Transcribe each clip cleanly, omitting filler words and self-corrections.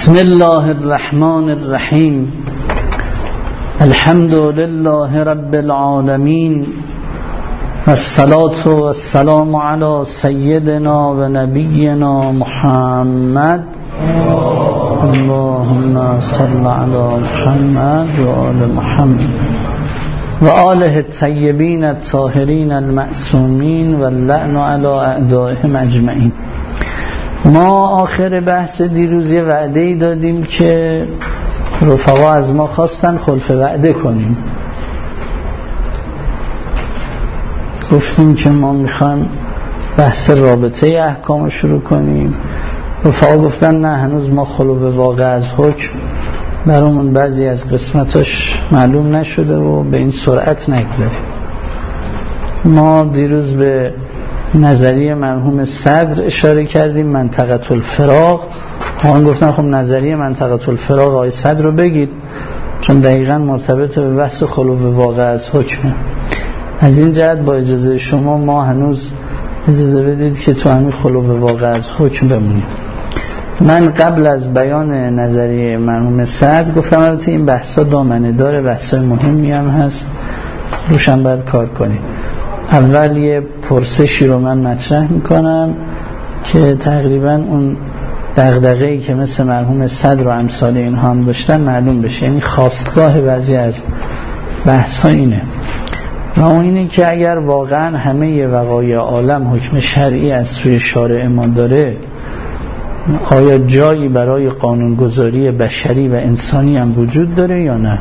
بسم الله الرحمن الرحیم. الحمد لله رب العالمین والصلاة والسلام علی سیدنا و نبینا محمد. اللهم صل علی محمد و آل محمد و آله الطیبین الطاهرین المعصومین و اللعن علی اعدائهم اجمعین. ما آخر بحث دیروز یه وعده‌ای دادیم که رفقا از ما خواستن خلف وعده کنیم. گفتیم که ما میخوایم بحث رابطه احکام شروع کنیم. رفقا گفتن نه، هنوز ما خلو واقع از حکم برامون بعضی از قسمتاش معلوم نشده و به این سرعت نگذاریم. ما دیروز به نظریه مرحوم صدر اشاره کردیم، منطقه الفراغ. آن گفتن خب نظریه منطقه الفراغ آقای صدر رو بگید، چون دقیقاً مرتبط به بحث خلو واقع از حکمه. از این جهت با اجازه شما ما هنوز اجازه بدید که تو همین خلو واقع از حکم بمونیم. من قبل از بیان نظریه مرحوم صدر گفتم البته این بحثا دامنه داره، بحثای مهمی هم هست، روشن باید کار کنیم. اول یه پرسشی رو من مطرح میکنم که تقریبا اون دغدغه‌ای که مثل مرحوم صدر و امثال اینها هم داشتن معلوم بشه، یعنی خواستگاه بعضی از بحث ها اینه و اون اینه که اگر واقعا همه وقایع عالم حکم شرعی از سوی شارع ما داره، آیا جایی برای قانونگذاری بشری و انسانی هم وجود داره یا نه؟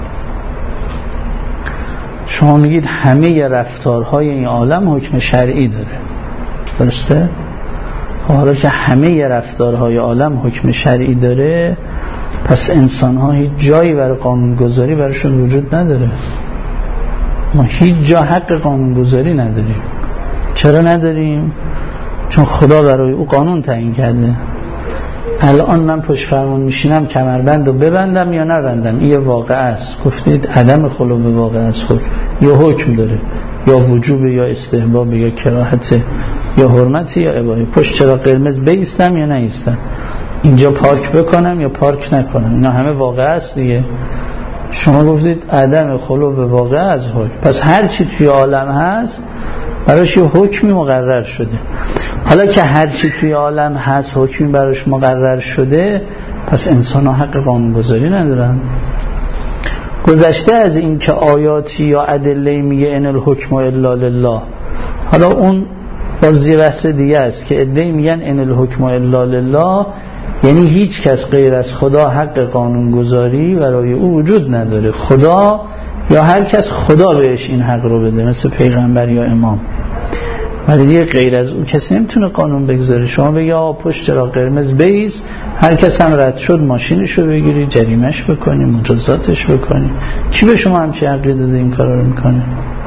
شما میگید همه رفتارهای این عالم حکم شرعی داره، درسته؟ حالا که همه رفتارهای عالم حکم شرعی داره، پس انسان‌ها هیچ جایی برای قانونگذاری براشون وجود نداره. ما هیچ جا حق قانونگذاری نداریم. چرا نداریم؟ چون خدا برای او قانون تعیین کرده. الان من پشت فرمون میشینم کمربند رو ببندم یا نبندم، این واقع است. گفتید عدم خلو واقع است خود یا حکم داره، یا وجوب یا استحباب یا کراهت یا حرمت یا اباحه. پشت چراغ قرمز بایستم یا نایستم، اینجا پارک بکنم یا پارک نکنم، اینا همه واقع است دیگه. شما گفتید عدم خلو واقع از حکم، پس هر چی توی عالم هست براش یه حکمی مقرر شده. حالا که هر چی توی عالم هست حکمی براش مقرر شده، پس انسان ها حق قانونگذاری ندارن. گذشته از این که آیاتی یا ادله میگه ان الحکم الا لله، حالا اون باز یه بحث دیگه است که ادله میگن ان الحکم الا لله، یعنی هیچ کس غیر از خدا حق قانونگذاری برای او وجود نداره. خدا یا هر کس خدا بهش این حق رو بده، مثل پیغمبر یا امام، ولی دیگه غیر از اون کسی نمیتونه قانون بگذاره. شما بگی آقا پشت چراغ قرمز بایست، هر کس هم رد شد ماشینشو بگیری، جریمش بکنی، مجازاتش بکنی، کی به شما همچین حقی داده این کارا رو میکنه؟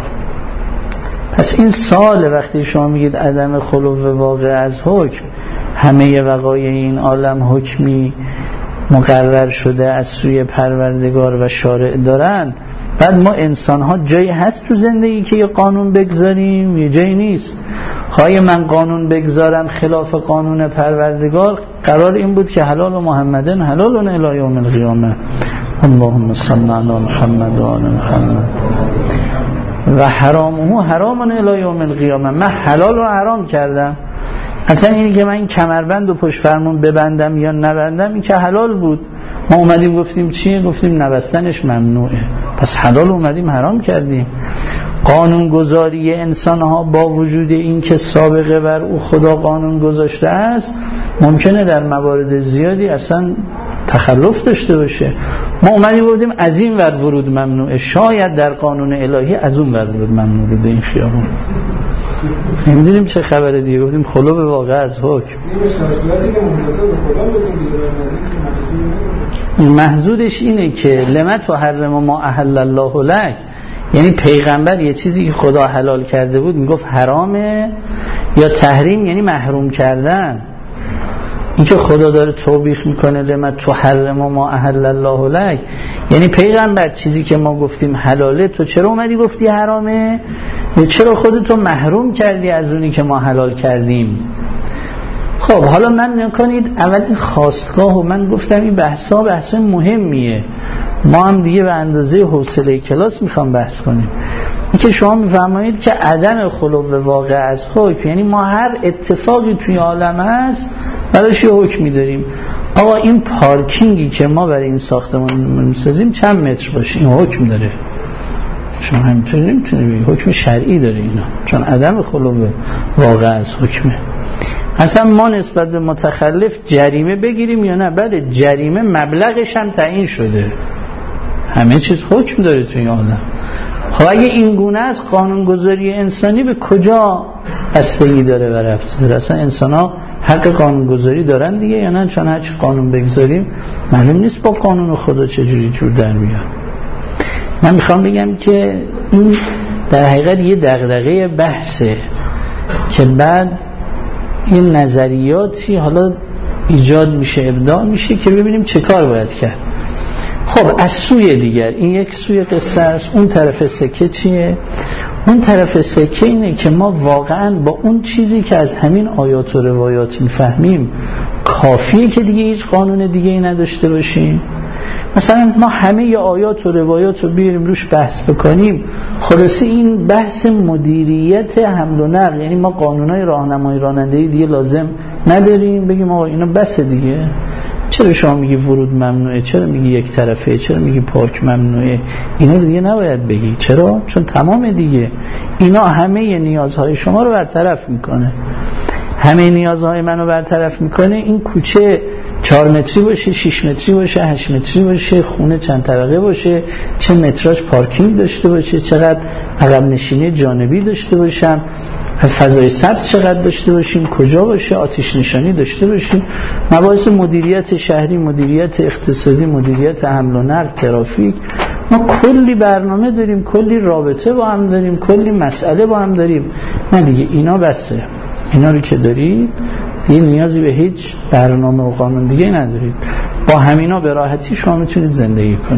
پس این سال وقتی شما میگید عدم خلو واقع از حکم، همه وقایع این عالم حکمی مقرر شده از سوی پروردگار و شارع دارن، بعد ما انسان ها جایی هست تو زندگی که یه قانون بگذاریم؟ یه جایی نیست. خواهی من قانون بگذارم خلاف قانون پروردگار، قرار این بود که حلال محمدن حلال الی یوم القیامه. اللهم صل علی محمد و آل محمد و حرامه حرام الی یوم القیامه. من حلال رو حرام کردم. اصلا اینی که من این کمربند و پشت فرمون ببندم یا نبندم این که حلال بود، ما اومدیم گفتیم چیه؟ گفتیم نبستنش ممنوعه، پس حلال اومدیم حرام کردیم. قانون گذاری انسان ها با وجود این که سابقه بر او خدا قانون گذاشته است، ممکنه در موارد زیادی اصلا تخلف داشته باشه. ما اومدیم گفتیم از این ور ورود ممنوعه، شاید در قانون الهی از اون ور ورود ممنوعه به این خیابون. نمیدونیم چه خبره دیگه، گفتیم خلو به واقع از حکم. محضورش اینه که لما تحرم ما احل الله لک، یعنی پیغمبر یه چیزی که خدا حلال کرده بود میگفت حرامه، یا تحریم یعنی محروم کردن. این که خدا داره توبیخ میکنه لما تحرم ما احل الله لک، یعنی پیغمبر چیزی که ما گفتیم حلاله تو چرا اومدی گفتی حرامه؟ یا چرا خودتو محروم کردی از اونی که ما حلال کردیم؟ خب حالا من نکنید اول این خواستگاه و من گفتم این بحث مهمیه، ما هم دیگه به اندازه حوصله کلاس میخوام بحث کنیم. این که شما میفرمایید که عدم خلو واقع از حکم، یعنی ما هر اتفاقی توی عالم هست براش یه حکمی داریم. آقا این پارکینگی که ما برای این ساختمان میسازیم چند متر باشه، این حکم داره. شما همینطوری نمیتونی بگی، حکم شرعی داره اینا، چون عدم خلو واقع از حکمه. اصلا ما نسبت به متخلف جریمه بگیریم یا نه؟ بعد جریمه مبلغش هم تعیین شده، همه چیز حکم داره توی این عالم. خب اگه این گونه است، قانونگذاری انسانی به کجا بستگی داره و ربطی داره؟ اصلا انسان ها حق قانونگذاری دارن دیگه یا نه؟ چون هرچی قانون بگذاریم معلوم نیست با قانون خدا چجوری جور در میاد. من میخوام بگم که این در حقیقت یه دغدغه بحثه که بعد این نظریاتی حالا ایجاد میشه، ابداع میشه که ببینیم چه کار باید کرد. خب از سوی دیگر، این یک سوی قصه است. اون طرف سکه چیه؟ اون طرف سکه اینه که ما واقعا با اون چیزی که از همین آیات و روایات میفهمیم کافیه که دیگه هیچ قانون دیگه ای نداشته باشیم. مثلا ما همه آیات و روایات رو بیاریم روش بحث بکنیم، خلاصه این بحث مدیریت حمل و نقل، یعنی ما قانونای راهنمایی رانندگی دیگه لازم نداریم، بگیم آقا اینا بس دیگه. چرا شما میگی ورود ممنوعه؟ چرا میگی یک طرفه؟ چرا میگی پارک ممنوعه؟ اینا دیگه نباید بگی. چرا؟ چون تمام دیگه اینا همه نیازهای شما رو برطرف میکنه، همه نیازهای منو برطرف میکنه. این کوچه 4 متری باشه، 6 متری باشه، 8 متری باشه، خونه چند طبقه باشه، چه متراژ پارکینگ داشته باشه، چقدر عقب نشینی جانبی داشته باشم، فضای سبز چقدر داشته باشیم، کجا باشه، آتش نشانی داشته باشیم، مباحث مدیریت شهری، مدیریت اقتصادی، مدیریت حمل و نقل، ترافیک. ما کلی برنامه داریم، کلی رابطه با هم داریم، کلی مسئله با هم داریم. نه دیگه اینا بسه، اینا رو که دارید دیگه نیازی به هیچ برنامه و قانون دیگه ندارید. با همینا به راحتی شما میتونید زندگی کنید.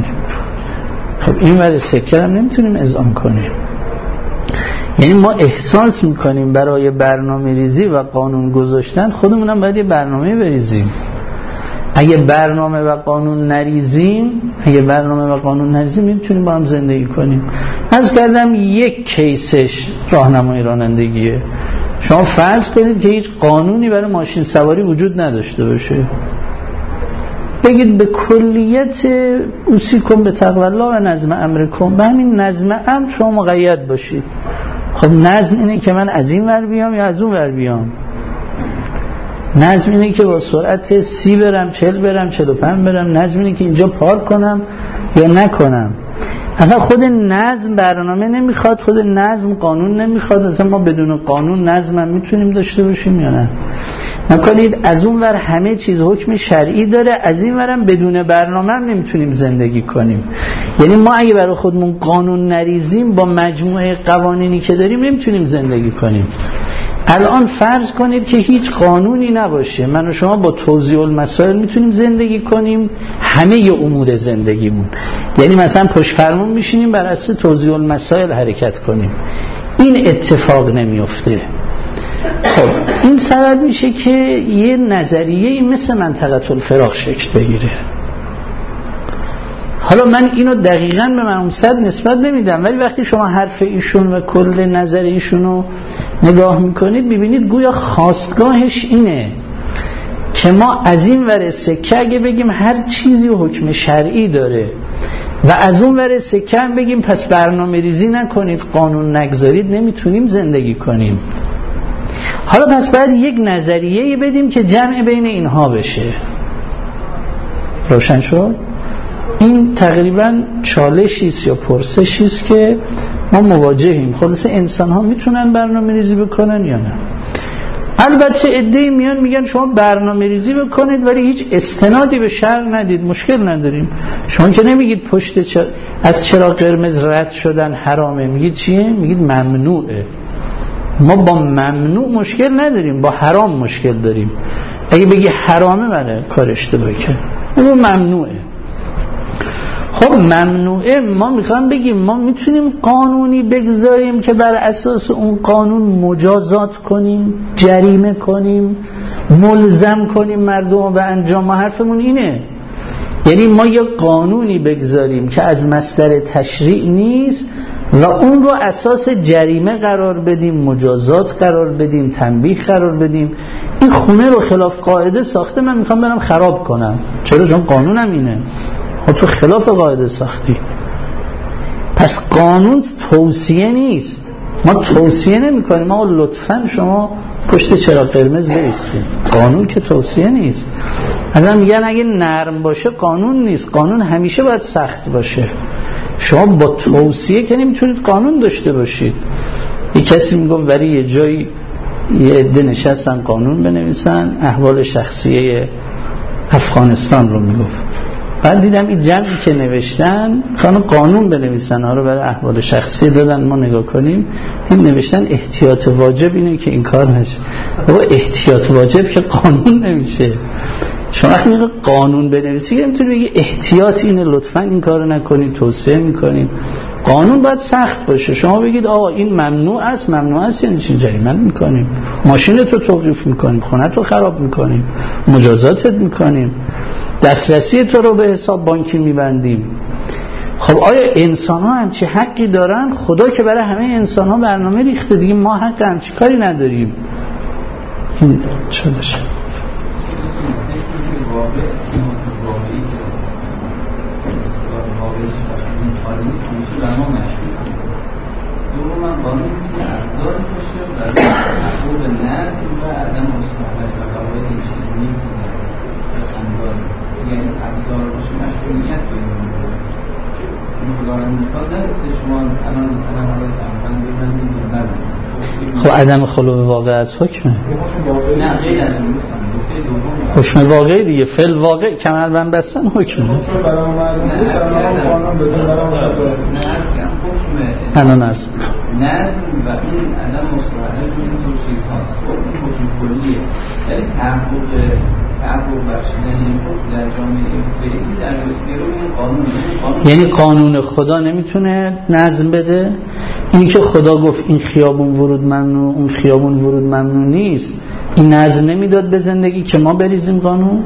خب این ولی سکر هم نمیتونیم اذعان کنیم. یعنی ما احساس میکنیم برای برنامه ریزی و قانون گذاشتن خودمونم باید یه برنامه بریزیم. اگه برنامه و قانون نریزیم نمیتونیم با هم زندگی کنیم. عرض کردم یک کیسش راهنمای رانندگیه. شما فرض کنید که هیچ قانونی برای ماشین سواری وجود نداشته باشه، بگید به کلیت اوصیکم به تقوی الله و نظم امرکم، به همین نظم امر شما مقید باشید. خب نظم اینه که من از این ور بیام یا از اون ور بیام؟ نظم اینه که با سرعت 30 برم، 40 برم، 45 برم؟ نظم اینه که اینجا پارک کنم یا نکنم؟ اصلا خود نظم برنامه نمیخواد، خود نظم قانون نمیخواد. اصلا ما بدون قانون نظم هم میتونیم داشته باشیم یا نه؟ نکنید از اون ور همه چیز حکم شرعی داره، از این ورم بدون برنامه هم نمیتونیم زندگی کنیم. یعنی ما اگه برای خودمون قانون نریزیم با مجموعه قوانینی که داریم نمیتونیم زندگی کنیم. الان فرض کنید که هیچ قانونی نباشه، من و شما با توزیع المسائل میتونیم زندگی کنیم، همه امور زندگیمون. یعنی مثلا پشت فرمون میشینیم بر اساس توزیع المسائل حرکت کنیم. این اتفاق نمیفته. خب این سبب میشه که یه نظریه مثل منطقه الفراغ شکل بگیره. حالا من اینو دقیقاً به مرحوم صد نسبت نمیدم، ولی وقتی شما حرف ایشون و کل نظر ایشون رو نگاه میکنید میبینید گویا خواستگاهش اینه که ما از این ور سکه اگه بگیم هر چیزی حکم شرعی داره و از اون ور سکه هم بگیم پس برنامه ریزی نکنید، قانون نگذارید، نمیتونیم زندگی کنیم. حالا پس باید یک نظریه بدیم که جمع بین اینها بشه. روشن شد؟ این تقریبا چالشیست یا پرسشیست که ما مواجهیم. خلاصه انسان ها میتونن برنامه ریزی بکنن یا نه؟ البته عده‌ای میان میگن شما برنامه ریزی بکنید ولی هیچ استنادی به شرع ندید، مشکل نداریم. شما که نمیگید پشت از چراغ قرمز رد شدن حرامه، میگید چیه؟ میگید ممنوعه. ما با ممنوع مشکل نداریم، با حرام مشکل داریم. اگه بگی حرامه بله کار اشتباهی کرد، اما ممنوعه. خب ممنوعه، ما میخوام بگیم ما میتونیم قانونی بگذاریم که بر اساس اون قانون مجازات کنیم، جریمه کنیم، ملزم کنیم مردم به انجام. ما حرفمون اینه، یعنی ما یه قانونی بگذاریم که از مصدر تشریع نیست و اون رو اساس جریمه قرار بدیم، مجازات قرار بدیم، تنبیه قرار بدیم. این خونه رو خلاف قاعده ساخته، من میخوام برم خراب کنم. چرا؟ چون قانونم اینه. خب تو خلاف قاعده ساختی. پس قانون توصیه نیست، ما توصیه نمی کنیم ما لطفاً شما پشت چراغ قرمز بایستید. قانون که توصیه نیست. اصلا میگن اگه نرم باشه قانون نیست، قانون همیشه باید سخت باشه. شما با توصیه که نمیتونید قانون داشته باشید. یک کسی میگفت برای یه جایی یه عده نشستن قانون بنویسن، احوال شخصیه افغانستان رو میگفت. بعد دیدم این جمعی که نوشتن خانم قانون بنویسن ها رو برای احوال شخصی دادن، ما نگاه کنیم این نوشتن احتیاط واجب اینه که این کار نشه. بابا احتیاط واجب که قانون نمیشه. شما وقتی میگه قانون بنویسی نمیتونی بگی احتیاط اینه لطفاً این کارو نکنید، توصیه میکنیم. قانون باید سخت باشه. شما بگید آقا این ممنوع است، ممنوع است یعنی چی؟ جریمه میکنیم، ماشینت رو توقیف میکنیم، خونت رو خراب میکنیم، مجازاتت میکنیم، دسترسی تو رو به حساب بانکی میبندیم. خب آیا انسان ها همچی حقی دارن؟ خدا که برای همه انسان ها برنامه ریخته دیگه، ما حق همچی کاری نداریم. این چه داشت؟ خب عدم خلو واقع از حکمه. نه غیر از اون حکم واقعی دیگه، فعل واقع کمربند بستن حکمه. الان عرض نظم و این عدم مصالحه این دو چیز هاست. حکم کلیه، یعنی تحقق بخشیدن این حکم در جامعه فعلی در این قانون. یعنی قانون خدا نمیتونه نظم بده. اینی که خدا گفت این خیابون ورود ممنوع، اون خیابون ورود ممنوع نیست، این نظم نمیداد به زندگی که ما بریزیم قانون؟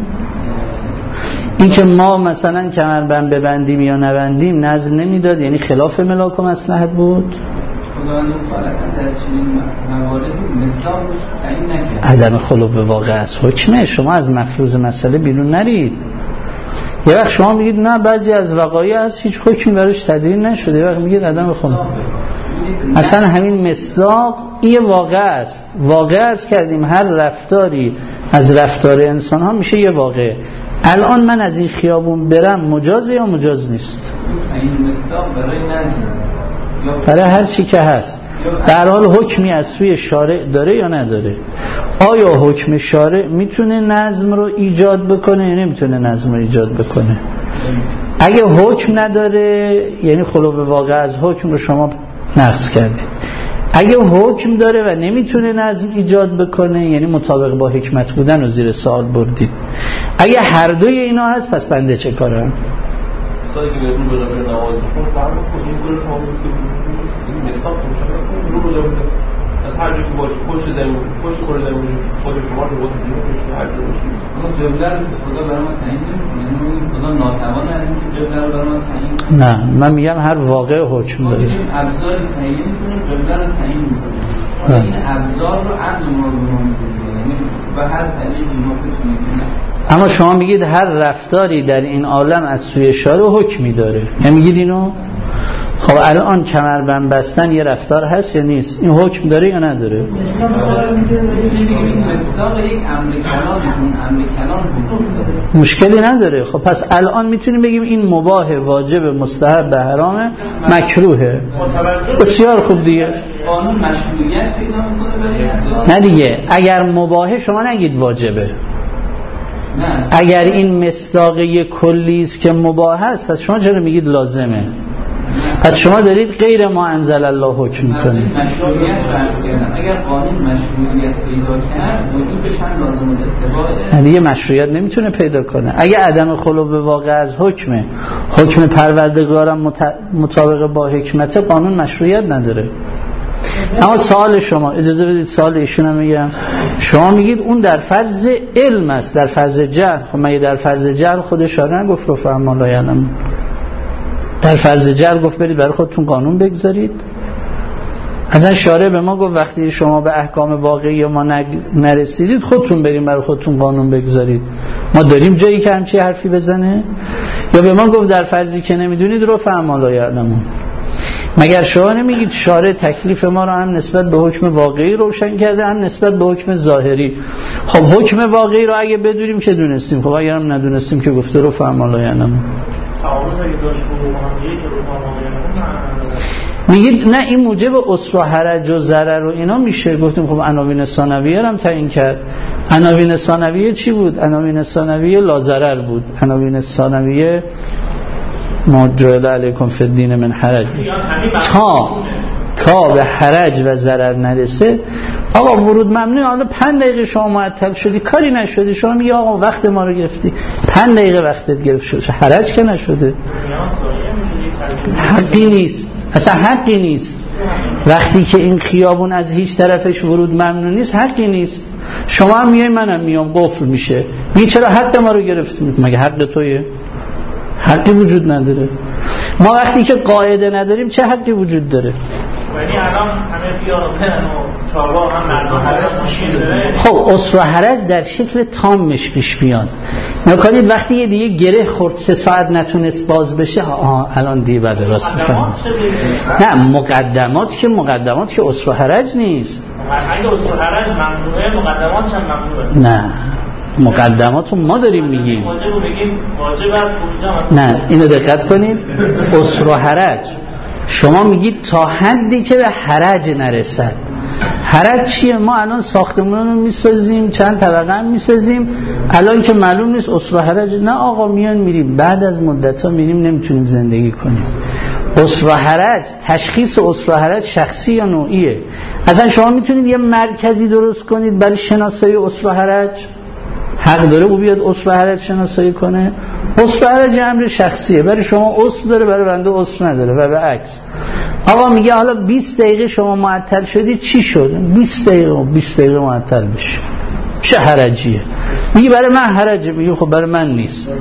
این که ما مثلا کمربند ببندیم یا نبندیم نظم نمیداد، یعنی خلاف ملاک و مصلحت بود؟ خداوند متعال اصلا در چنین مواردی مصداقش تعیین نکرد. عدم خلو واقع از حکمه. شما از مفروض مسئله بیرون نرید. یه وقت شما میگید نه بعضی از وقایع هست هیچ حکمی براش تدوین نشده، یه وقت میگید عدم خلو. اصلا همین مصداق این واقع است. واقع عرض کردیم هر رفتاری از رفتار انسان ها میشه یه واقع. الان من از این خیابون برم مجازه یا مجاز نیست؟ این مصداق برای نظم برای هر چی که هست در حال حکمی از سوی شارع داره یا نداره؟ آیا حکم شارع میتونه نظم رو ایجاد بکنه یا نمیتونه نظم رو ایجاد بکنه؟ اگه حکم نداره یعنی خلو واقع از حکم رو شما نقض کردید. اگه حکم داره و نمیتونه نظم ایجاد بکنه یعنی مطابق با حکمت بودن رو زیر سوال بردید. اگه هر دوی اینا هست پس بنده چه کارم؟ اگه بهتون بذاره نماز بخون فرق کنید این کار شما این مستاق میشه رو بذاره از هر جایی که باشه پشت زمین پشت کره زمین خود شما رو بود دیگه هر جایی باشه. اما قبله رو خدا برای ما تعیین نمی‌کنه. خدا ناتوان از اینکه قبله رو برای ما تعیین کنه. نه من میگم هر واقع حکم داره. این ابزار تعیین کنه، قبله رو تعیین می‌کنه. این ابزار رو عقل ما رو می‌کنه. یعنی به هر طریقی ما بتونیم. اما شما میگید هر رفتاری در این عالم از سوی شارع حکمی داره. یعنی میگید اینو؟ خب الان کمربند بستن یه رفتار هست یا نیست؟ این حکم داره یا نداره؟ این مصداق یک امر کلان مشکلی نداره. خب پس الان میتونیم بگیم این مباح، واجب، مستحب، حرام، مکروهه. بسیار خوب دیگه. قانون مشروعیت پیدا میکنه برای اساس. نه دیگه اگر مباحه شما نگید واجبه. نه. اگر این مصداق یک کلی است که مباح است پس شما چرا میگید لازمه؟ پس شما دارید غیر ما انزل الله حکم میکنید. مشروعیت رو عرض کردم. اگر قانون مشروعیت پیدا کرد وجودش هم لازم الاتباعه. دیگه مشروعیت نمیتونه پیدا کنه. اگه عدم خلو به واقع از حکمه، حکم پروردگارم مطابق با حکمت، قانون مشروعیت نداره. اما سوال شما، اجازه بدید سوال ایشونم میگم. شما میگید اون در فرض علم است، در فرض جهل. خب مگه در فرض جهل خود شارع نگفت رو فهم لا یعلم؟ در فرض جهل گفت برید برای خودتون قانون بگذارید. اصلا شارع به ما گفت وقتی شما به احکام واقعی ما نرسیدید خودتون بریم برای خودتون قانون بگذارید. ما داریم جایی که همچی حرفی بزنه؟ یا به ما گفت در فرضی که نمیدونید رو فهم لا یعلمون؟ مگر شما نمیگید شارع تکلیف ما رو هم نسبت به حکم واقعی روشن کرده هم نسبت به حکم ظاهری؟ خب حکم واقعی رو اگه بدونیم که دونستیم، خب اگر هم ندونستیم که گفته رو فهم لا یعلمون. میگید نه این موجب اسر و حرج و ضرر و اینا میشه. گفتیم خب عناوین ثانویه هم تعیین کرد. عناوین ثانویه چی بود؟ عناوین ثانویه لا ضرر بود. عناوین ثانویه ما جعل علیکم فی الدین من حرج. تا به حرج و ضرر نرسه آقا ورود ممنوع. حالا 5 دقیقه شما معطل شدی کاری نشده، شما میگی آقا وقت ما رو گرفتی، 5 دقیقه وقتت گرفت شد، حرج که نشده. حقی نیست، اصلا حقی نیست. وقتی که این خیابون از هیچ طرفش ورود ممنوع نیست حقی نیست. شما هم میای منم میام قفل میشه، میگی چرا حق ما رو گرفتی؟ مگه حق تویه؟ حقی وجود نداره. ما وقتی که قاعده نداریم چه حقی وجود داره؟ یعنی الان همه بیان و برن و چهارراه هم مردم حرج ماشین داره. خب اسر و حرج در شکل تامش پیش بیان. نکنید وقتی یه دیگه گره خورد 3 ساعت نتونست باز بشه الان دیگه بعد راست میفهمم. نه مقدمات که اسر و حرج نیست. اگه اسر و حرج ممنوعه مقدماتش هم ممنوعه. نه مقدماتو ما داریم میگیم. واجب است اونجا. نه اینو دقت کنید. اسر و حرج شما میگید تا حدی که به حرج نرسد. حرج چیه؟ ما الان ساختمون رو میسازیم، چند طبقه هم میسازیم، الان که معلوم نیست اسر و حرج. نه آقا میان میریم، بعد از مدت ها میریم نمیتونیم زندگی کنیم. اسر و حرج، تشخیص اسر و حرج شخصی یا نوعیه؟ اصلا شما میتونید یه مرکزی درست کنید برای شناسایی اسر و حرج؟ حق داره او بیاد اسر و حرج شناسایی کنه؟ اسر و حرج امر شخصیه، برای شما اسر داره برای بنده اسر نداره و بالعکس. آقا میگه حالا 20 دقیقه شما معطل شدی چی شد؟ 20 دقیقه معطل بشی چه حرجیه؟ میگه برای من حرجه. میگه خب برای من نیست.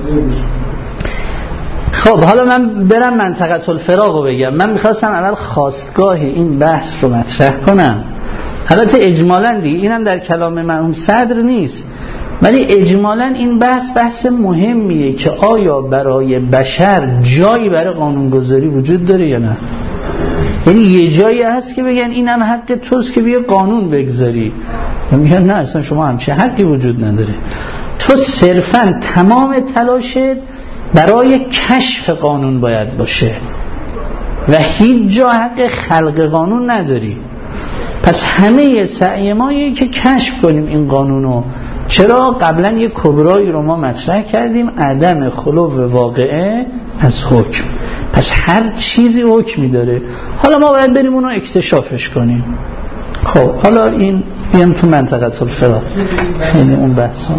خب حالا من برم منطقه الفراق رو بگم. من میخواستم اول خواستگاه این بحث رو مطرح کنم. البته اجمالاً دیگه اینم در کلام مرحوم صدر نیست، ولی اجمالاً این بحث مهمیه که آیا برای بشر جایی برای قانونگذاری وجود داره یا نه. یعنی یه جایی هست که بگن اینم حق توست که بیا قانون بگذاری، میگن نه اصلا شما همچه حقی وجود نداره. تو صرفاً تمام تلاشت برای کشف قانون باید باشه و هیچ جا حق خلق قانون نداری. پس همه سعی ما اینه که کشف کنیم این قانونو. چرا؟ قبلا یک کبرایی رو ما مطرح کردیم، عدم خلو واقعه از حکم. پس هر چیزی حکمی داره، حالا ما باید بریم اونو اکتشافش کنیم. خب حالا این بیام تو منطقه الفراق، خیلی اون بحثا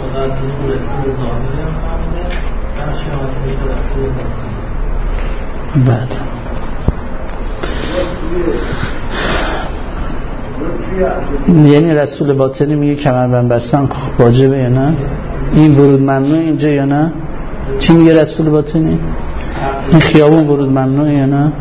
بعد یعنی رسول باطنی میگه کمربند بستن واجبه یا نه؟ این ورود ممنوع اینجا یا نه؟ چی میگه رسول باطنی؟ این خیابون ورود ممنوع یا نه؟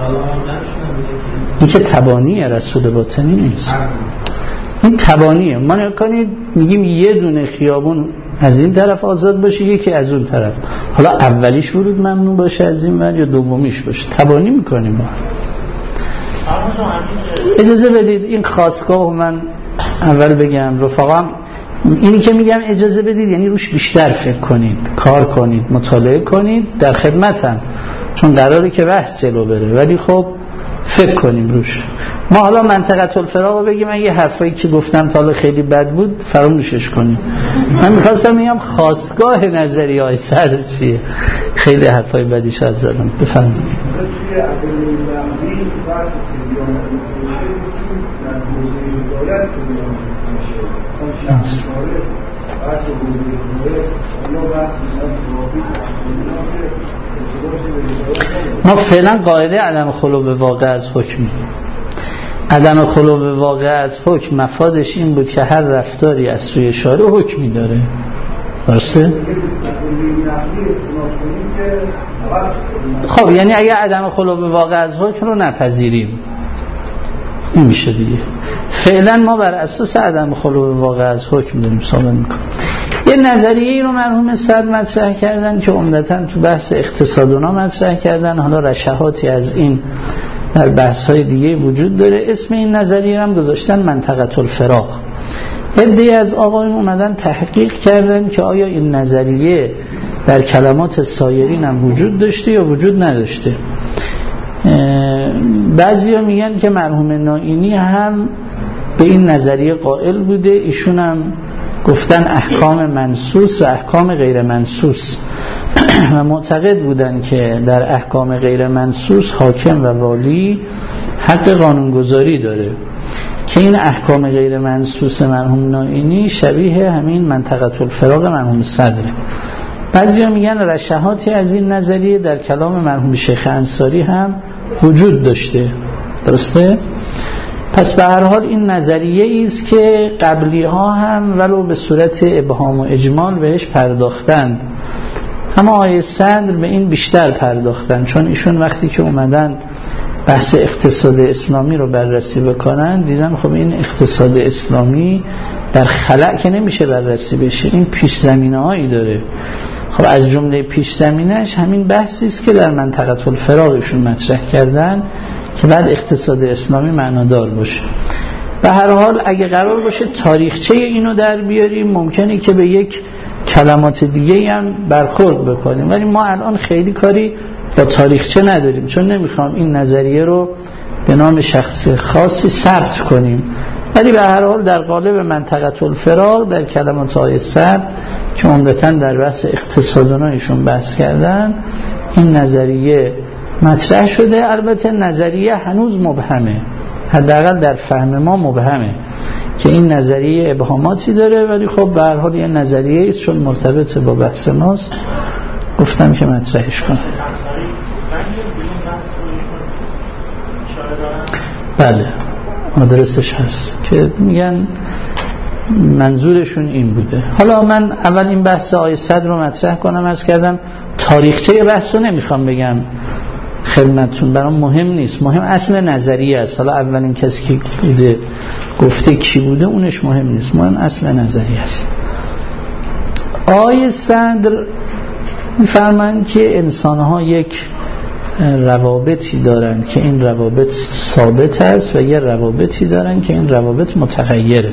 این که تبانیه، رسول باطنی نیست. این تبانیه. ما نکنید میگیم یه دونه خیابون از این طرف آزاد باشه یکی از اون طرف، حالا اولیش ورود ممنوع باشه از این ور یا دومیش باشه، تبانی میکنیم ما. اجازه بدید این خواستگاه من اول بگم رفقام. اینی که میگم اجازه بدید یعنی روش بیشتر فکر کنید، کار کنید، مطالعه کنید، در خدمتم، چون قراره که بحث جلو بره، ولی خب فکر کنیم روش. ما حالا منطقه الفراق رو بگیم، اگه حرفایی که گفتم تا حالا خیلی بد بود فراموشش کنیم. من میخواستم میگم خواستگاه نظریه های سر چیه، خیلی حرفای بدی شاید زدم. بفرمایید. ما فعلا قاعده عدم خلو واقع از حکمی. عدم خلو واقع از حکم مفادش این بود که هر رفتاری از سوی شارع حکمی داره. درسته؟ خب یعنی اگه عدم خلو واقع از حکم رو نپذیریم این میشه دیگه. فعلا ما بر اساس عدم خلو واقع از حکم داریم ثابت میکنیم. یه نظریه‌ای رو مرحوم صدر مطرح کردن که عمدتاً تو بحث اقتصاد اونا مطرح کردن، حالا رشحاتی از این در بحث‌های دیگه وجود داره. اسم این نظریه هم گذاشتن منطقه الفراغ. عده‌ای از آقایون اومدن تحقیق کردن که آیا این نظریه در کلمات سایرین هم وجود داشته یا وجود نداشته. بعضیا میگن که مرحوم نائینی هم به این نظریه قائل بوده، ایشون هم گفتن احکام منصوص و احکام غیر منصوص و معتقد بودن که در احکام غیر منصوص حاکم و والی حق قانونگذاری داره که این احکام غیر منصوص مرحوم نائینی شبیه همین منطقه الفراغ مرحوم صدره. بعضیا میگن رشحاتی از این نظریه در کلام مرحوم شیخ انصاری هم وجود داشته. درسته؟ پس به هر حال این نظریه است که قبلی ها هم ولو به صورت ابهام و اجمال بهش پرداختند، اما آقای صدر به این بیشتر پرداختن، چون ایشون وقتی که اومدن بحث اقتصاد اسلامی رو بررسی بکنن دیدن خب این اقتصاد اسلامی در خلأ که نمیشه بررسی بشه، این پیش زمینه هایی داره. خب از جمله پیش زمینش همین بحثی است که در منطقه الفراغشون مطرح کردن که بعد اقتصاد اسلامی معنادار باشه. به هر حال اگه قرار باشه تاریخچه اینو در بیاریم ممکنه که به یک کلمات دیگه هم برخورد بکنیم، ولی ما الان خیلی کاری با تاریخچه نداریم چون نمیخوام این نظریه رو به نام شخص خاصی ثبت کنیم. ولی به هر حال در قالب منطقه الفراغ در کلمات های صدر که عمدتاً در بحث اقتصادونایشون بحث کردن این نظریه مطرح شده. البته نظریه هنوز مبهمه، حداقل در فهم ما مبهمه که این نظریه ابهاماتی داره، ولی خب به هر حال یه نظریه است چون مرتبط با بحث ماست گفتم که مطرحش کنم. بله آدرسش هست که میگن منظورشون این بوده. حالا من اول این بحث آیه صدر رو مطرح کنم. عرض کردم تاریخچه بحث رو نمیخوام بگم خدمتتون، برام مهم نیست، مهم اصل نظریه است. حالا اولین کسی که بوده گفته کی بوده اونش مهم نیست، مهم اصل نظریه است. آیه صدر میفرمایند که انسان‌ها یک روابطی دارند که این روابط ثابت است و یه روابطی دارند که این روابط متغیره.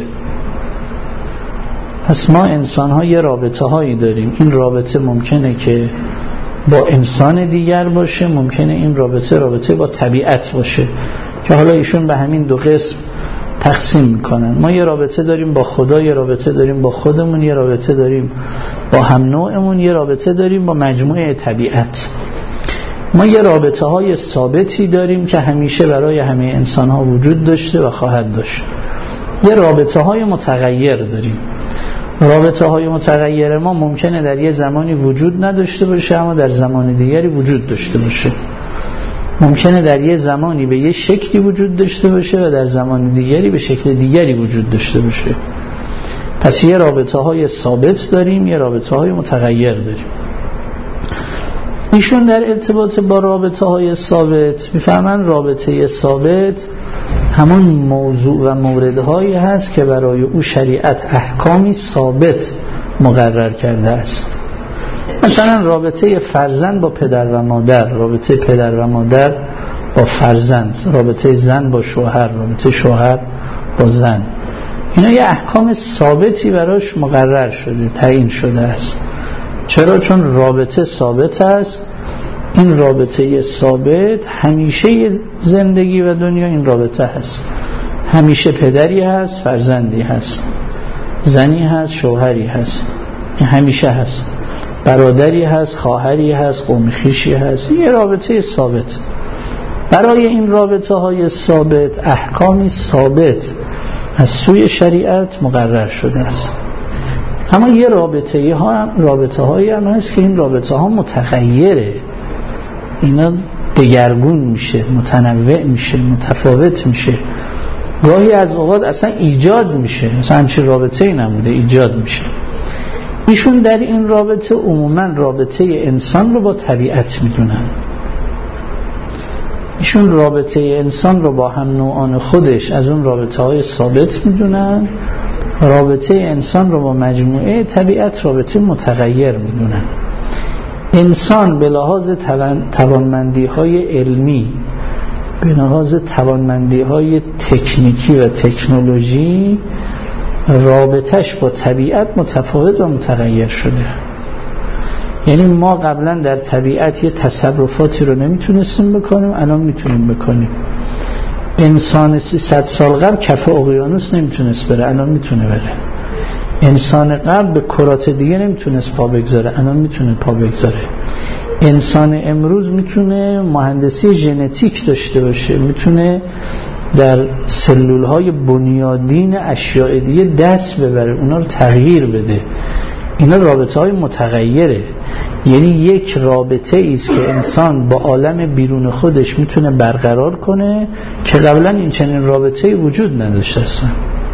پس ما انسان‌ها یه رابطه هایی داریم، این رابطه ممکنه که با انسان دیگر باشه، ممکنه این رابطه با طبیعت باشه که حالا ایشون به همین دو قسم تقسیم میکنن. ما یه رابطه داریم با خدا، یه رابطه داریم با خودمون، یه رابطه داریم با هم نوعمون، یه رابطه داریم با مجموعه طبیعت. ما یه رابطه های ثابتی داریم که همیشه برای همه انسان ها وجود داشته و خواهد داشت. یه رابطه های متغیر داریم. رابطه های متغیر ما ممکنه در یه زمانی وجود نداشته باشه اما در زمان دیگری وجود داشته باشه. ممکنه در یه زمانی به یه شکلی وجود داشته باشه و در زمان دیگری به شکل دیگری وجود داشته باشه. پس یه رابطه های ثابت داریم، یه رابطه های متغیر داریم. ایشون در ارتباط با رابطه های ثابت میفهمن رابطه ثابت همون موضوع و موردهایی هست که برای او شریعت احکامی ثابت مقرر کرده است. مثلا رابطه فرزند با پدر و مادر، رابطه پدر و مادر با فرزند، رابطه زن با شوهر، رابطه شوهر با زن، اینا یه احکام ثابتی براش مقرر شده، تعیین شده است. چرا؟ چون رابطه ثابت است. این رابطه ثابت همیشه زندگی و دنیا این رابطه هست. همیشه پدری هست، فرزندی هست، زنی هست، شوهری هست، این همیشه هست، برادری هست، خواهری هست، قوم خویشی هست. یه رابطه ثابت. برای این رابطه های ثابت احکامی ثابت از سوی شریعت مقرر شده است. اما یه رابطه هایی هم هست که این رابطه ها متغیره، اینا دگرگون میشه، متنوع میشه، متفاوت میشه. گاهی از اوقات اصلا ایجاد میشه، مثلا همچین رابطه ای نبوده، ایجاد میشه. ایشون در این رابطه عموما رابطه انسان رو با طبیعت میدونن. ایشون رابطه انسان رو با هم نوعان خودش از اون رابطه های ثابت میدونن، رابطه انسان رو با مجموعه طبیعت رابطه متغیر میدونن. انسان به لحاظ توانمندی های علمی، به لحاظ توانمندی های تکنیکی و تکنولوژی، رابطش با طبیعت متفاوت و متغیر شده. یعنی ما قبلا در طبیعت یه تصرفاتی رو نمیتونستیم بکنیم، الان میتونیم بکنیم. انسان 300 سال قبل کف اقیانوس نمیتونست بره، الان میتونه بره. انسان قبل به کرات دیگه نمیتونست پا بگذاره، الان میتونه پا بگذاره. انسان امروز میتونه مهندسی ژنتیک داشته باشه، میتونه در سلولهای بنیادین اشیاء دیگه دست ببره، اونا رو تغییر بده. اینا رابطه های متغیره. یعنی یک رابطه ایست که انسان با عالم بیرون خودش میتونه برقرار کنه که قبلا این چنین رابطه‌ای وجود نداشته اصلا.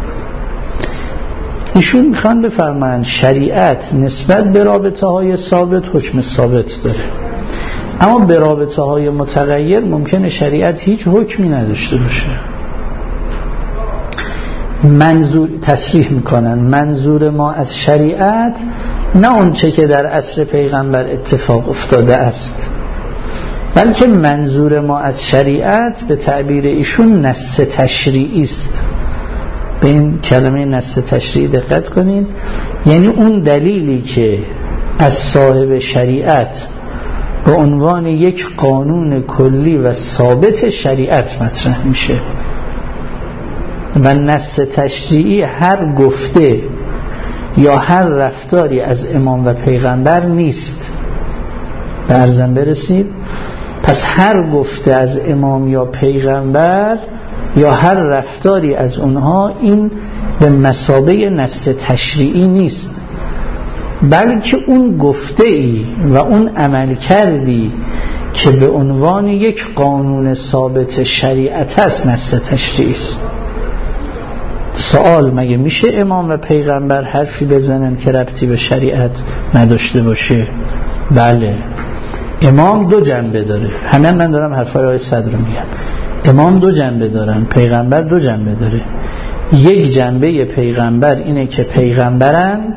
ایشون میخوان بفرمایند شریعت نسبت به رابطه های ثابت حکم ثابت داره، اما به رابطه های متغیر ممکنه شریعت هیچ حکمی نداشته باشه. منظور تصریح میکنن منظور ما از شریعت نه اونچه که در عصر پیغمبر اتفاق افتاده است، بلکه منظور ما از شریعت به تعبیر ایشون نص تشریعی است. به این کلمه نص تشریعی دقت کنید. یعنی اون دلیلی که از صاحب شریعت به عنوان یک قانون کلی و ثابت شریعت مطرح میشه. و نص تشریعی هر گفته یا هر رفتاری از امام و پیغمبر نیست. به عرضم برسید. پس هر گفته از امام یا پیغمبر یا هر رفتاری از اونها این به مثابه نص تشریعی نیست، بلکه اون گفته ای و اون عمل کردی که به عنوان یک قانون ثابت شریعت است نص تشریعی است. سوال: مگه میشه امام و پیغمبر حرفی بزنن که ربطی به شریعت نداشته باشه؟ بله. امام دو جنبه داره. همین من دارم حرفای آقای صدر رو میگم. امام دو جنبه دارن، پیغمبر دو جنبه داره. یک جنبه پیغمبر اینه که پیغمبرن،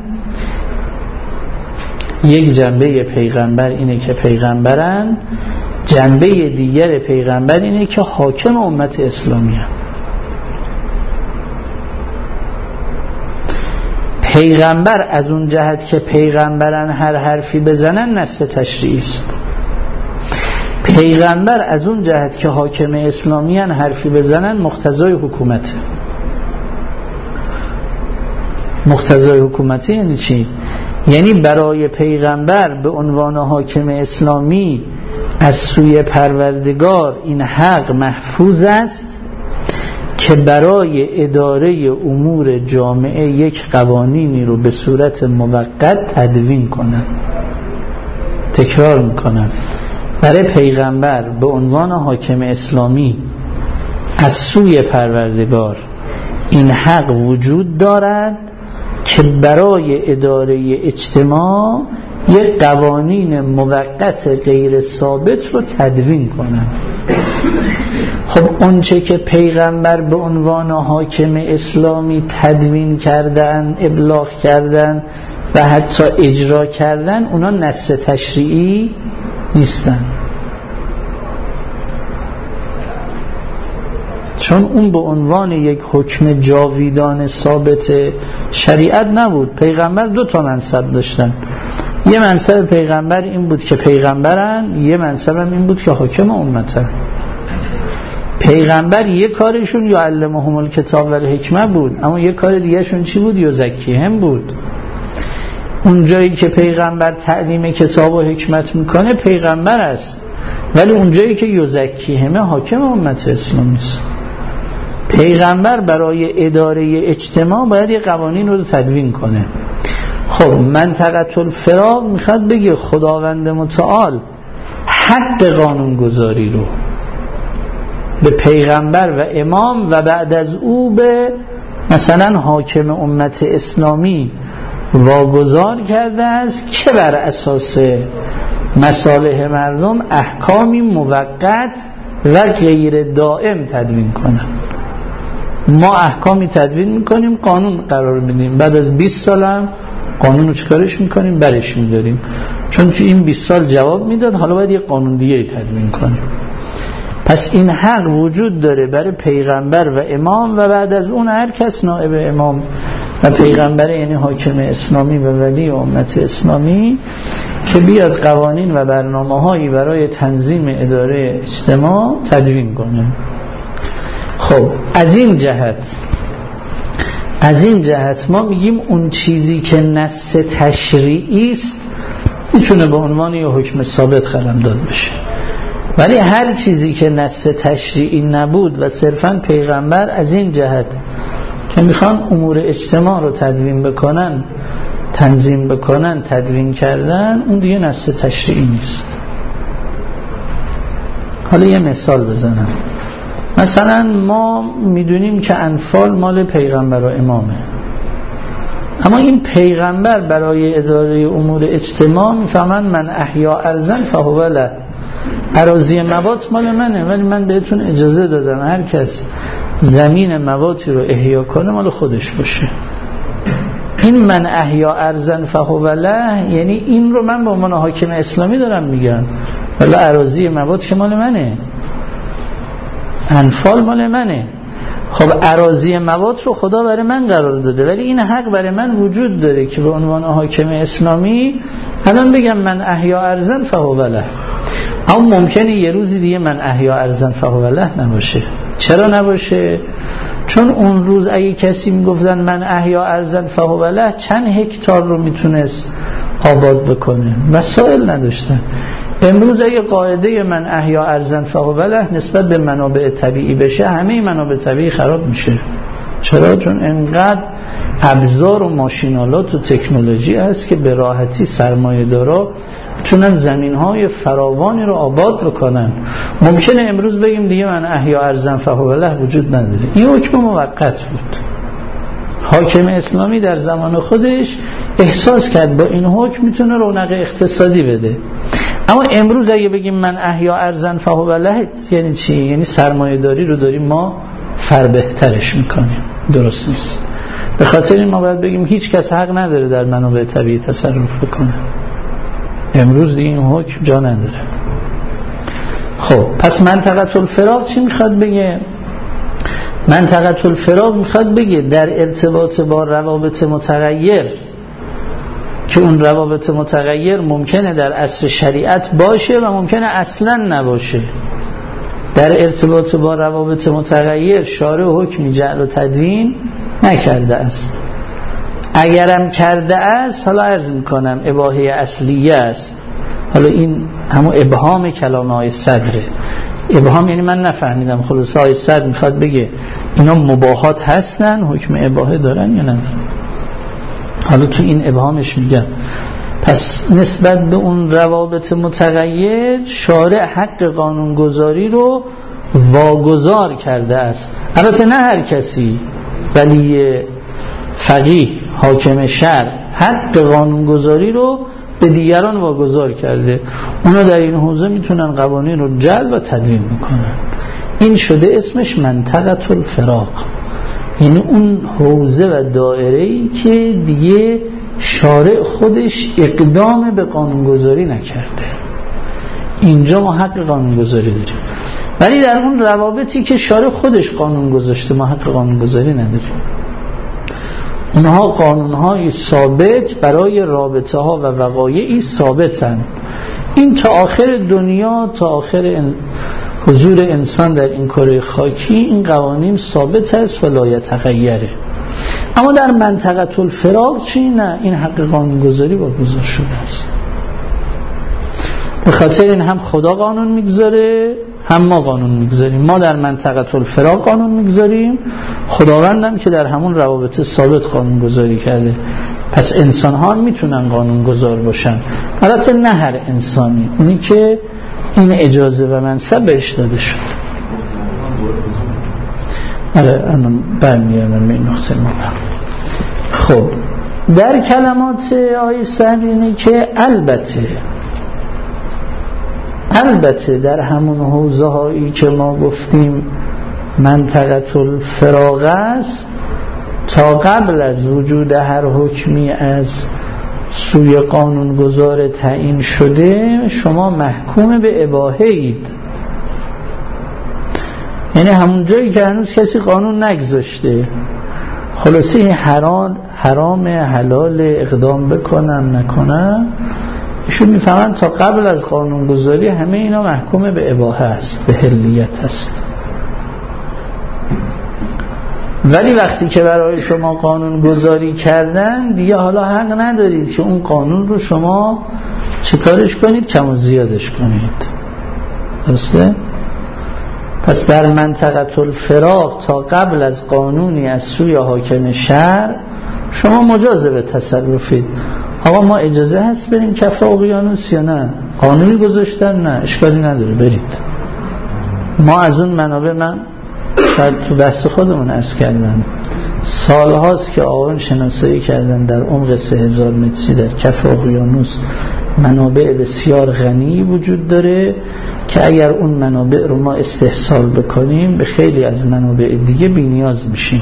یک جنبه پیغمبر اینه که پیغمبرن، جنبه دیگر پیغمبر اینه که حاکم امت اسلامی هست. پیغمبر از اون جهت که پیغمبرن هر حرفی بزنن نص تشریعی است. پیغمبر از اون جهت که حاکم اسلامی هن حرفی بزنن مقتضای حکومته. مقتضای حکومته یعنی چی؟ یعنی برای پیغمبر به عنوان حاکم اسلامی از سوی پروردگار این حق محفوظ است که برای اداره امور جامعه یک قوانینی رو به صورت موقت تدوین کنن. تکرار میکنم، برای پیغمبر به عنوان حاکم اسلامی از سوی پروردگار این حق وجود دارد که برای اداره اجتماع یک قوانین موقت غیر ثابت رو تدوین کنن. خب اونچه که پیغمبر به عنوان حاکم اسلامی تدوین کردن، ابلاغ کردن و حتی اجرا کردن، اونا نص تشریعی نیستن، چون اون به عنوان یک حکم جاویدان ثابت شریعت نبود. پیغمبر دو تا منصب داشتن. یه منصب پیغمبر این بود که پیغمبرن، یه منصب هم این بود که حاکم امتن. پیغمبر یه کارشون یعلمهم الکتاب و الحکمه بود، اما یه کار دیگه شون چی بود؟ یزکیهم بود. اون جایی که پیغمبر تعلیم کتاب و حکمت میکنه پیغمبر است، ولی اون جایی که یزکیهم حاکم امت اسلامی است. پیغمبر برای اداره اجتماع باید یه قوانین رو تدوین کنه. خب منطقه الفراق میخواد بگه خداوند متعال حق قانون گذاری رو به پیغمبر و امام و بعد از او به مثلا حاکم امت اسلامی واگذار کرده است که بر اساس مصالح مردم احکامی موقت و غیر دائم تدوین کنند. ما احکامی تدوین میکنیم، قانون قرار میدیم، بعد از 20 سال هم قانون رو چکارش میکنیم؟ برش میداریم، چون که این 20 سال جواب میداد، حالا باید یه قانون دیگه تدوین کنیم. پس این حق وجود داره برای پیغمبر و امام و بعد از اون هر کس نائب امام و پیغمبر، یعنی حاکم اسلامی و ولی امت اسلامی، که بیاد قوانین و برنامه‌هایی برای تنظیم اداره اجتماع تدوین کنه. خب از این جهت ما میگیم اون چیزی که نص تشریعی است میتونه به عنوان یه حکم ثابت قلمداد بشه، ولی هر چیزی که نص تشریعی نبود و صرفاً پیغمبر از این جهت که میخوان امور اجتماع رو تدوین بکنن، تنظیم بکنن، تدوین کردن، اون دیگه نص تشریعی نیست. حالا یه مثال بزنم. مثلا ما میدونیم که انفال مال پیغمبر و امامه، اما این پیغمبر برای اداره امور اجتماع میفهمن من احیا ارضا فهو له، اراضی موات مال منه، ولی من بهتون اجازه دادم هر کس زمین مواتی رو احیا کنه مال خودش باشه. این من احیا ارضا فهو له یعنی این رو من به عنوان حاکم اسلامی دارم میگم، ولی اراضی موات که مال منه، انفال مال منه. خب اراضی موات رو خدا برای من قرار داده، ولی این حق برای من وجود داره که به عنوان حاکم اسلامی الان بگم من احیا ارضا فهو له. اما ممکنه یه روزی دیگه من احیا ارضا فهو له نباشه. چرا نباشه؟ چون اون روز اگه کسی میگفتن من احیا ارضا فهو له چند هکتار رو میتونست آباد بکنه، وسایل نداشتن. امروز اگه قاعده من احیا ارضا فهو له نسبت به منابع طبیعی بشه، همه منابع طبیعی خراب میشه. چرا؟ چون انقدر ابزار و ماشینالات و تکنولوژی هست که به راحتی سرمایه‌دارا میتونن زمین‌های فراوانی رو آباد بکنن. ممکنه امروز بگیم دیگه من احیا ارضا فهو له وجود نداره. این حکم موقت بود. حاکم اسلامی در زمان خودش احساس کرد با این حکم میتونه رونق اقتصادی بده. اما امروز اگه بگیم من احیا ارضا فهو له یعنی چی؟ یعنی سرمایه‌داری رو داریم ما فربهترش میکنیم. درست نیست. به خاطر این ما باید بگیم هیچ کس حق نداره در منابع طبیعی تصرف بکنه. امروز دیگه این حکم جا نداره. خب پس منطقه الفراق چی میخواد بگه؟ منطقه الفراق میخواد بگه در ارتباط با روابط متغیر که اون روابط متغیر ممکنه در عصر شریعت باشه و ممکنه اصلا نباشه. در ارتباط با روابط متغیر شارع حکمی جعل و تدوین نکرده است. اگرم کرده است، حالا عرض میکنم اباحه اصلیه است. حالا این همون ابهام کلام آقای صدره. ابهام یعنی من نفهمیدم، خلاص آقای صدر میخواد بگه اینا مباحات هستن، حکم اباحه دارن یا ندارن. حالا تو این ابهامش میگم پس نسبت به اون روابط متغیر شارع حق قانونگذاری رو واگذار کرده است. البته نه هر کسی، ولی فقیه حاکم شرع حق قانونگذاری رو به دیگران واگذار کرده. اونا در این حوزه میتونن قوانین رو جلب و تدوین میکنن. این شده اسمش منطقه الفراق، یعنی اون حوزه و دایره‌ای که دیگه شارع خودش اقدام به قانونگذاری نکرده. اینجا ما حق قانونگذاری داریم، ولی در اون روابطی که شارع خودش قانون گذاشته ما حق قانونگذاری نداریم. اونها قانونهای ثابت برای رابطه ها و وقایعی ثابتن. این تا آخر دنیا، تا آخر حضور انسان در این کره خاکی این قوانین ثابت است و لا یتغیره. اما در منطقه الفراق چی؟ نه، این حق قانونگذاری واگذار شده است. به خاطر این هم خدا قانون میگذاره هم ما قانون میگذاریم. ما در منطقه الفراق قانون میگذاریم، خداوندم که در همون روابط ثابت قانون گذاری کرده. پس انسان ها میتونن قانون گذار باشن، البته نه هر انسانی، اونی که این اجازه و منصب بهش داده شد. الان برمیگردم به این نقطه مهم. خب در کلمات آقای سعدی اینه که البته در همون حوزه هایی که ما گفتیم منطقه الفراغ است، تا قبل از وجود هر حکمی از سوی قانونگذار تعیین شده شما محکوم به اباحه اید. یعنی همون جایی که هنوز کسی قانون نگذاشته، خلاصه حرام حلال اقدام بکنن نکنن، ایشون میفهمن تا قبل از قانونگذاری همه اینا محکوم به اباحه است، به حلیت است. ولی وقتی که برای شما قانون گذاری کردن دیگه حالا حق ندارید که اون قانون رو شما چیکارش کنید؟ کم و زیادش کنید. درسته؟ پس در منطقه الفراغ تا قبل از قانونی از سوی حاکم شهر شما مجازه به تصرفید. آقا ما اجازه هست بریم کف اقیانوس یا نه؟ قانونی گذاشتن؟ نه اشکالی نداره برید. ما از اون منابع، من شاید تو بحث خودمون عرض کردم، سال هاست که آقایون شناسایی کردن در عمق 3000 متری در کف اقیانوس منابع بسیار غنی وجود داره که اگر اون منابع رو ما استحصال بکنیم به خیلی از منابع دیگه بی‌نیاز میشیم.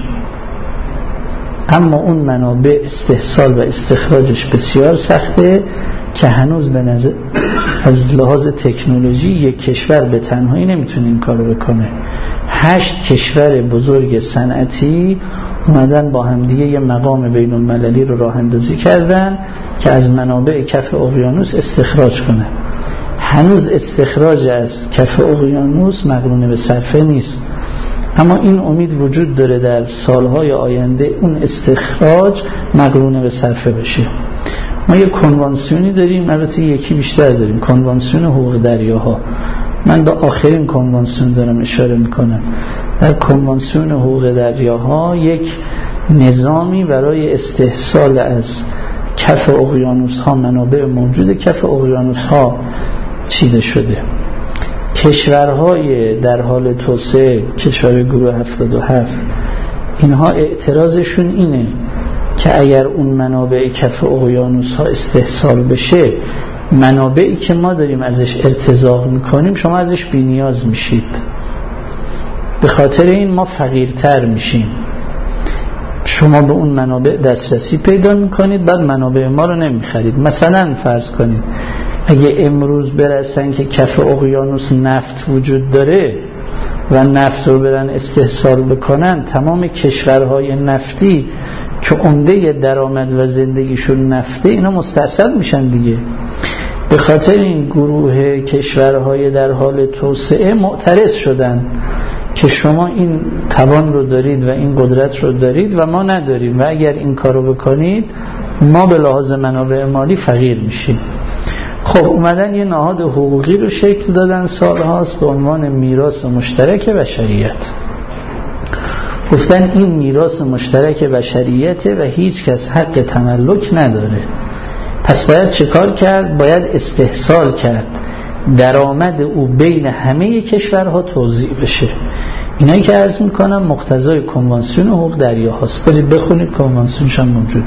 اما اون منابع استحصال و استخراجش بسیار سخته که هنوز به نظر از لحاظ تکنولوژی یک کشور به تنهایی نمیتونه این کارو بکنه. 8 کشور بزرگ صنعتی اومدن با همدیگه یه مقام بین المللی رو راه اندازی کردن که از منابع کف اقیانوس استخراج کنه. هنوز استخراج از کف اقیانوس مقرون به صرفه نیست، اما این امید وجود داره در سالهای آینده اون استخراج مقرون به صرفه بشه. ما یه کنوانسیونی داریم، البته یکی بیشتر داریم، کنوانسیون حقوق دریاها. من به آخرین کنوانسیون دارم اشاره میکنم. در کنوانسیون حقوق دریاها یک نظامی برای استحصال از کف اقیانوس ها، منابع موجود کف اقیانوس ها چیده شده. کشورهای در حال توسعه، کشور گروه 77، اینها اعتراضشون اینه که اگر اون منابع کف اقیانوس ها استحصال بشه، منابعی که ما داریم ازش ارتزاق میکنیم شما ازش بی نیاز میشید، به خاطر این ما فقیرتر میشیم. شما به اون منابع دسترسی پیدا میکنید، بعد منابع ما رو نمیخرید. مثلا فرض کنید اگه امروز برسن که کف اقیانوس نفت وجود داره و نفت رو برن استحصال بکنن، تمام کشورهای نفتی که عمده درآمد و زندگیشون نفته اینا مستأصل میشن دیگه. به خاطر این گروه کشورهای در حال توسعه معترض شدن که شما این توان رو دارید و این قدرت رو دارید و ما نداریم و اگر این کارو بکنید ما به لحاظ منابع مالی فقیر میشیم. خب اومدن یه نهاد حقوقی رو شکل دادن سالهاست به عنوان میراث مشترک بشریت. گفتن این میراث مشترک بشریته و هیچ کس حق تملک نداره. پس باید چه کار کرد؟ باید استحصال کرد، درآمد او بین همه کشورها توزیع بشه. اینایی که عرض میکنم مقتضای کنوانسیون حقوق دریاهاست، برید بخونید، کنوانسیونش هم موجوده.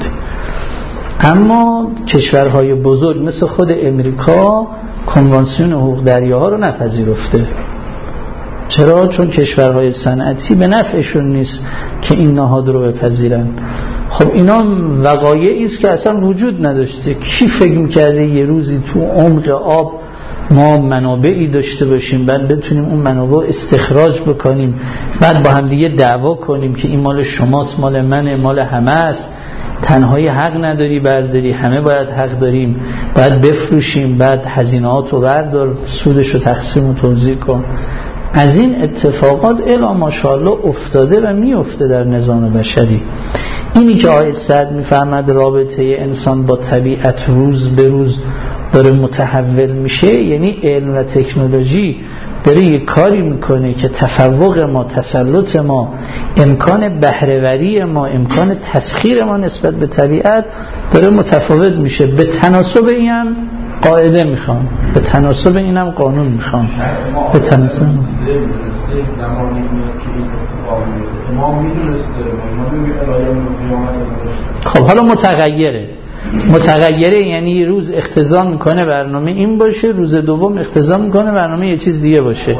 اما کشورهای بزرگ مثل خود امریکا کنوانسیون حقوق دریاها رو نپذیرفته. چرا؟ چون کشورهای صنعتی به نفعشون نیست که این نهاد رو بپذیرن. خب اینا وقایعی است که اصلا وجود نداشته. کی فکر می‌کرده یه روزی تو عمق آب ما منابعی داشته باشیم، بعد بتونیم اون منابع استخراج بکنیم، بعد با هم دیگه دعوا کنیم که این مال شماست، مال منه، مال همه است، تنهایی حق نداری برداری، همه باید حق داریم، باید بفروشیم، بعد هزینه‌هات رو بردار، سودش رو تقسیم و توزیع کن. از این اتفاقات الا ماشاءالله افتاده و میفته در نظام بشری. اینی که آیه سعد میفهمد رابطه انسان با طبیعت روز به روز داره متحول میشه، یعنی علم و تکنولوژی داره یه کاری میکنه که تفوق ما، تسلط ما، امکان بهره‌وری ما، امکان تسخیر ما نسبت به طبیعت داره متفاوت میشه. به تناسب این هم قاعده میخوام، به تناسب اینم قانون میخوام. به تناسب زمانی میاد که این اتفاق میفته ما میدونسته ما میگه خب حالا متغیره یعنی یه روز اقتضا میکنه برنامه این باشه، روز دوم اقتضا میکنه برنامه یه چیز دیگه باشه.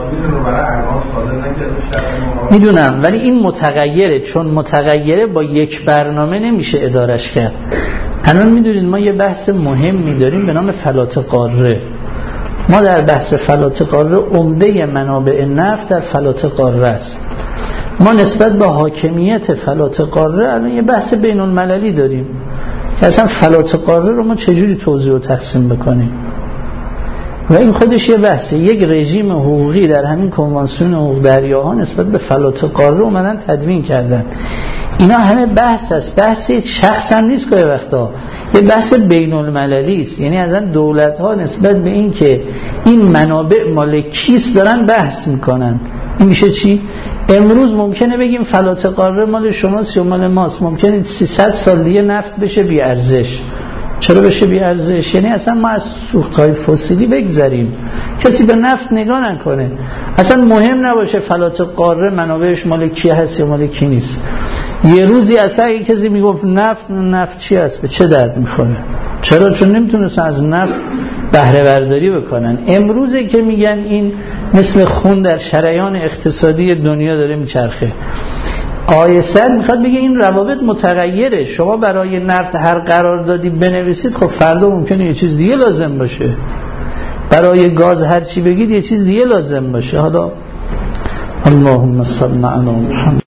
میدونم ولی این متغیره، چون متغیره با یک برنامه نمیشه ادارش کرد. الان میدونید ما یه بحث مهمی داریم به نام فلات قاره. ما در بحث فلات قاره عمده منابع نفت در فلات قاره است. ما نسبت به حاکمیت فلات قاره الان یه بحث بین المللی داریم که اصلا فلات قاره رو ما چجوری توزیع و تقسیم بکنیم و این خودش یه بحثه. یک رژیم حقوقی در همین کنوانسیون حقوق دریاها نسبت به فلات قاره اومدن تدوین کردن. اینا همه بحث است، بحث شخص هم نیست که وقتا یه بحث بین المللی است. یعنی اصلا دولت ها نسبت به این که این منابع مال کیست دارن بحث میکنن. این میشه چی؟ امروز ممکنه بگیم فلات قاره مال شماست یا مال ماست، ممکنه 300 سال دیگه نفت بشه بی ارزش. چرا بشه بی ارزش؟ یعنی اصلا ما از سوخت‌های فسیلی بگذریم، کسی به نفت نگاه نکنه، اصلا مهم نباشه فلات قاره منابعش مال کی هست یا مال کی نیست. یه روزی اصلا یک کسی میگفت نفت چی هست، به چه درد میخوره؟ چرا؟ چون نمیتونستن از نفت بهره برداری بکنن. امروزه که میگن این مثل خون در شریان اقتصادی دنیا داره میچرخه. آیسر میخواد بگه این روابط متغیره. شما برای نفت هر قراردادی بنویسید، خب فردا ممکنه یه چیز دیگه لازم باشه. برای گاز هر چی بگید یه چیز دیگه لازم باشه. حالا اللهم صل علی محمد.